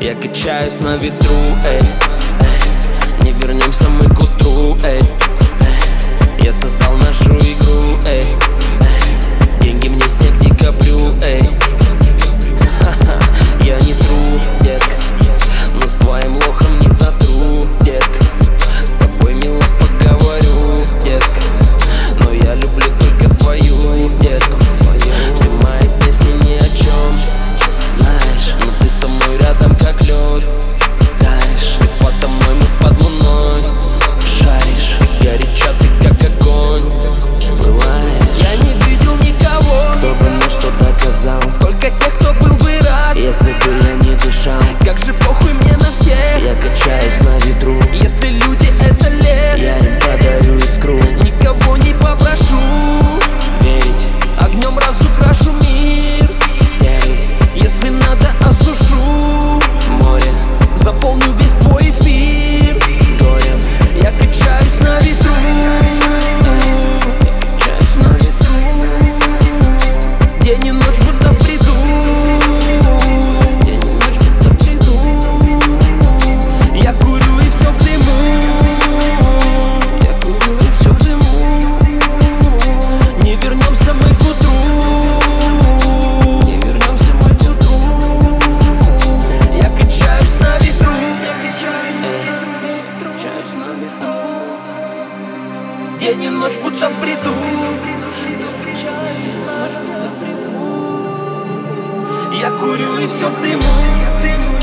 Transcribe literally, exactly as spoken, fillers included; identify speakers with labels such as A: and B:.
A: Я качаюсь на ветру, эй, эй. Не вернемся мы к утру, эй, эй. Я создал нашу игру, эй, эй. Деньги мне снег декабрю, эй. Я не тру, детка, но с твоим лохом не затру, детка. С тобой мило поговорю, детка, но я люблю только свою, детку. Все мои песни ни о чем, знаешь, но ты со мной рядом как лед. Таешь, ты подо мной, мы под луной шаришь, и горяча ты как огонь. Пылаешь, я не видел никого, кто бы мне что доказал. Сколько тех, кто был бы рад, если бы я не дышал. Как же похуй мне на всех, я качаюсь на ветру. Если люди это лес, я им подарю искру. Никого не попрошу верить, огнем разукрашу мир серый. Если надо, осушу море, заполню весь твой эфир горем. Я качаюсь на ветру, качаюсь на ветру. День и ночь будто в бреду, день и ночь будто в бреду. Я курю и все в дыму, я курю и все в дыму. Не вернемся мы к утру, не вернемся мы к утру. Я качаюсь на ветру, я качаюсь на ветру. День и ночь будто в бреду, я качаюсь на ветру. Я курю и все в дыму.